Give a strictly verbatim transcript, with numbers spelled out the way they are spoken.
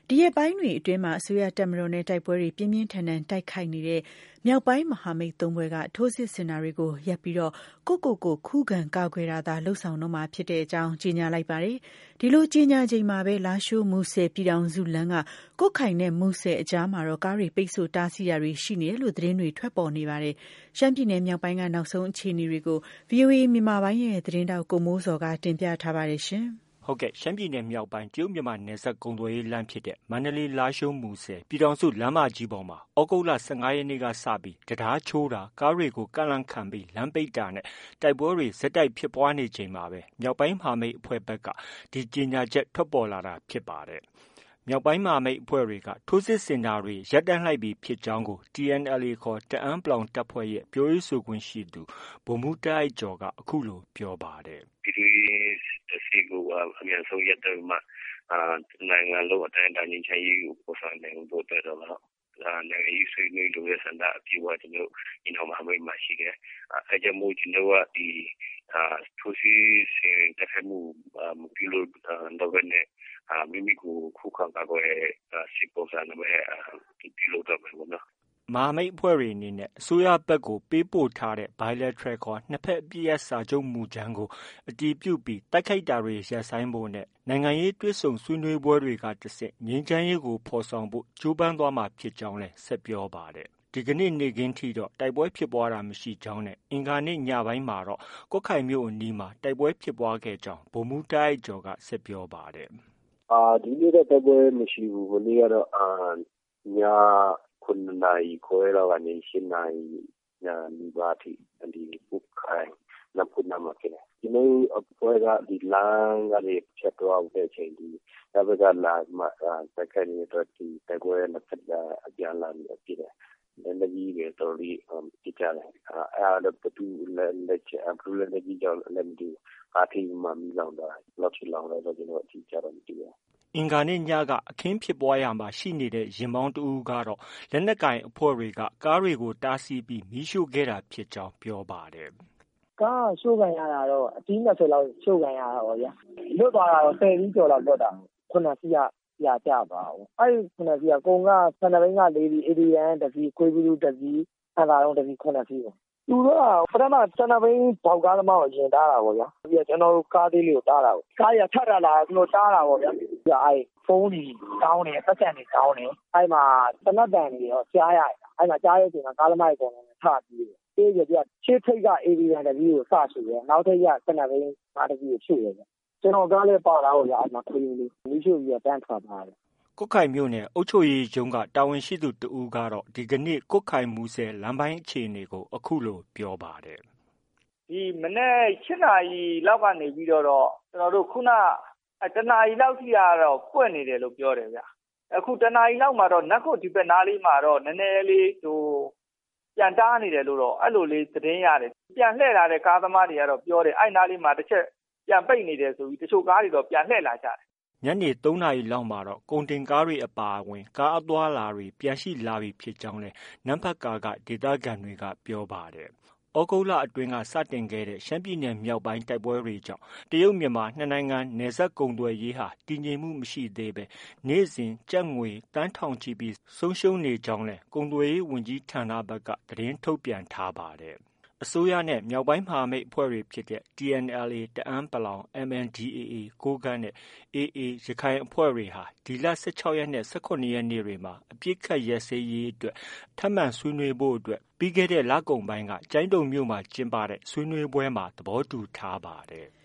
ဒီရက်ပိုင်းတွေအတွင်းမှာအစိုးရတပ်မတော်နဲ့တိုက်ပွဲတွေပြင်းပြင်းထန်ထန်တိုက်ခိုက်နေတဲ့မြောက်ပိုင်းမဟာမိတ်သုံးဘွဲကထိုးစစ်ဆင်တာတွေကိုရပ်ပြီးတော့ကိုကိုကိုခုခံကာကွယ်တာသာလှုပ်ဆောင်တော့မှာဖြစ်တဲ့အကြောင်းကြေညာလိုက်ပါတယ်။ဒီလိုကြေညာချိန်မှာပဲလာရှိုးမူဆယ်ပြည်ထောင်စုလမ်းကကုတ်ခိုင်နဲ့မူဆယ်အကြားမှာတော့ကားတွေပိတ်ဆို့တားဆီးတာတွေရှိနေတယ်လို့သတင်းတွေထွက်ပေါ်နေပါတယ်။ရှမ်းပြည်နယ်မြောက်ပိုင်းကနောက်ဆုံးအခြေအနေတွေကို ဗွီအိုအေ မြန်မာပိုင်းရဲ့သတင်းတောက်ကိုမိုးစော်ကတင်ပြထားပါတယ်ရှင်။ဟုတ်ကဲ့ရှမ်းပြည်နယ်မြောက်ပိုင်းတရုတ်မြန်မာနယ်စပ်ကုန်သွယ်ရေးလမ်းဖြစ်တဲ့မန္တလေးလားရှိုးမူဆယ်ပြည်ထောင်စုလမ်းမကြီးပေါ်မှာဩဂုတ်လ၁၅ရက်နေ့ကစပြီးတံတားချိုးတာကားတွေကိုကန့်လန့်ခံပြီးလမ်းပိတ်တာနဲ့တိုက်ပွဲတွေဆက်တိုက်ဖြစ်ပွားနေချိန်မှာပဲမြောက်ပိုင်းမဟာမိတ်အဖွဲ့ဘက်ကဒီကြေညာချက်ထွက်ပေါ်လာတာဖြစ်ပါတယ်။မြောက်ပိုင်းမဟာမိတ်အဖွဲ့တွေကထိုးစစ်ဆင်တာတွေရပ်တန့်လိုက်ပြီဖြစ်ကြောင်းကို T N L A ခေါ်တအန်း(ပလောင်) တပ်ဖွဲ့ရဲ့ပြောရေးဆိုခွင့်ရှိသူဗိုလ်မှူးတားအိုက်ကျော်ကအခုလိုပြောပါတယ်။ပြည်သူရေးစစ်ကိုအမြန်ဆုံးရပ်တန့်မှနိုင်ငံလုံးအတိုင်းအတာငြိမ်းချမ်းရေးကိုပေါ်ဆောင်နိုင်ဖို့အတွက်တော့နိုင်ငံရေးဆွေးနွေးလိုတဲ့ဆန္ဒအပြည့်အဝကျွန်တော်ညီနောင်မဟာမိတ်မှာရှိတယ်။အဲကြောင့်မို့ကျွန်တော်ကဒီထိုးစစ်ဆင်တိုက်ခိုက်မှုမပြုလုပ်တော့ဘဲနဲ့မိမိကိုခုခံကာကွယ်စစ်ပုံစံနဲ့ပြုလုပ်တော့မယ်ပေါ့နော်။မဟာမိတ်အဖွဲ့တွေအနေနဲ့အစိုးရဘက်ကိုပေးပို့ထားတဲ့ Bilateral ခေါ်နှစ်ဘက်အပစ်ရပ်စာချုပ်မူကြမ်းကိုအတည်ပြုပြီးတိုက်ခိုက်တာတွေရပ်ဆိုင်းဖို့နဲ့နိုင်ငံရေးတွေ့ဆုံဆွေးနွေးပွဲတွေကတဆင့်ငြိမ်းချမ်းရေးကိုဖော်ဆောင်ဖို့ကြိုးပမ်းသွားမှာဖြစ်ကြောင်းလည်းဆက်ပြောပါတယ်။ဒီကနေ့နေ့ခင်းထိတော့တိုက်ပွဲဖြစ်ပွားတာမရှိကြောင်းနဲ့အင်္ဂါနေ့ညပိုင်းမှာတော့ကွတ်ခိုင်မြို့အနီးမှာတိုက်ပွဲဖြစ်ပွားခဲ့ကြောင်းဗိုလ်မှူးတားအိုက်ကျော်ကဆက်ပြောပါတယ်။အာဒီနေ့တော့တိုက်ပွဲမရှိဘူး။ဒီနေ့ကတော့အာညခုနှစ်နာရီခွဲလောက်ကနေရှစ်နာရီနီးပါးထိဒီပုတ်ခိုင်နဖူနာမှာဖြစ်တယ်။ဒီနေ့အဖွဲ့ကဒီလမ်းကနေဖြတ်သွားတဲ့အချိန်ဒီတပတ်ကလာမှတိုက်ခိုက်နေတဲ့အတွက်ဒီတိုက်ပွဲနဲ့ပတ်သက်အပြန်လာနေဖြစ်တယ်။လက်ကြီးတွေတော်ပြီးကြည့်ကြတယ်။အဲအဲ့တော့တူလက်လက်ချအပူလက်ကြီးကြောင့်လည်းမတူအားထိမှမိလောင်တာလောက်ချီလောင်တော့ကျွန်တော်အကြည့်ကြတော့မတူဘူးအင်္ဂါနေ့ညကအခင်းဖြစ်ပွားရာမှာရှိနေတဲ့ရင်ပေါင်းတဦးကတော့လက်နက်ကိုင်အဖွဲ့တွေကကားတွေကိုတားဆီးပြီးမီးရှို့ခဲ့တာဖြစ်ကြောင်းပြောပါတယ်။ကားရှို့ခံရတာတော့အတီးနှစ်ဆယ်လောက်ရှို့ခံရတာပေါ့ဗျာ။လွတ်သွားတာတော့ဆယ်စီးကျော်လောက်လွတ်တာ။ခုနှစ်စီးကပြာကျသွားအောင်။အဲဒီခုနှစ်စီးကကုံကဆန္ဒဘိန်းကလေးစီအေဒီရန်တစ်စီး၊ခွေးဘူးလူတစ်စီး၊အန်သာလုံးတစ်စီးခုနှစ်စီးပေါ့။သူတို့ကပထမဆန္ဒဘိန်းဘောက်ကားသမားကိုရင်တားတာပေါ့ဗျာ။ပြီးတော့ကျွန်တော်တို့ကားသေးလေးကိုတားတာပေါ့။ကားကြီးကထပ်ထလာသူတို့တားတာပေါ့ဗျာ။ပြီးတော့အဲဒီဖုန်းတွေတောင်းတယ်ပတ်စံတွေတောင်းတယ်အဲဒီမှာတနတ်တန်တွေရောကြားရတယ်အဲဒီမှာကြားရတဲ့အချိန်မှာကားသမားတွေပေါ်နေထပြီးတယ်ပြီးရပြရှေ့ထိတ်က A B ရန်တပီးကိုစရှိတယ်နောက်ထိတ်ကစနဘိန်းငါးတပီးကိုရှိတယ်ကျွန်တော်ကားလေးပါလာတော့ရအဲဒီမှာခွေးလေးမီးရှို့ပြီးတော့တန်းထွက်သွားတယ်ကွတ်ခိုင်မြို့နယ်အုပ်ချုပ်ရေးရုံးကတာဝန်ရှိသူတဦးကတော့ဒီကနေ့ကွတ်ခိုင်မူဆယ်လမ်းပိုင်းအခြေအနေကိုအခုလိုပြောပါတယ်ဒီမနေ့၈နာရီလောက်ကနေပြီးတော့ကျွန်တော်တို့ခုနတနာရီလောက်ထိကတော့ပွက်နေတယ်လို့ပြောတယ်ဗျအခုတနာရီလောက်မှာတော့နက်ခုတ်ဒီဘက်နားလေးမှာတော့နည်းနည်းလေးဟိုပြန်တားနေတယ်လို့တော့အဲ့လိုလေးသတင်းရတယ်ပြန်လှည့်လာတဲ့ကားသမားတွေကတော့ပြောတယ်အဲ့နားလေးမှာတစ်ချက်ပြန်ပိတ်နေတယ်ဆိုပြီးတချို့ကားတွေတော့ပြန်လှည့်လာကြတယ်ညနေသုံးနာရီလောက်မှာတော့ကုန်တင်ကားတွေအပါအဝင်ကားအသွားလာတွေပြန်ရှိလာပြီဖြစ်ကြောင်းလဲနမ်ဖတ်ကာကဒေသခံတွေကပြောပါတယ်။ဩဂုတ်လအတွင်းကစတင်ခဲ့တဲ့ရှမ်းပြည်နယ်မြောက်ပိုင်းတိုက်ပွဲတွေကြောင့်တရုတ်မြန်မာနှစ်နိုင်ငံနယ်စပ်ကုန်သွယ်ရေးဟာတည်ငြိမ်မှုမရှိသေးပဲနေ့စဉ်ကျပ်ငွေတန်းထောင်ချီပြီးဆုံးရှုံးနေကြောင်းလဲကုန်သွယ်ရေးဝန်ကြီးဌာနဘက်ကသတင်းထုတ်ပြန်ထားပါတယ်။အစိုးရနဲ့မြောက်ပိုင်းမဟာမိတ်အဖွဲ့တွေဖြစ်တဲ့ T N L A တအန်း(ပလောင်) M N D A A ကိုးကန့်နဲ့ A A ရခိုင်အဖွဲ့တွေဟာဒီလ၁၆ရက်နဲ့၁၇ရက်နေ့တွေမှာအပစ်ခတ်ရပ်စဲရေးအတွက်ထပ်မံဆွေးနွေးဖို့အတွက်ပြီးခဲ့တဲ့လကုန်ပိုင်းကကျိုင်းတုံမြို့မှာကျင်းပတဲ့ဆွေးနွေးပွဲမှာသဘောတူထားပါတယ်။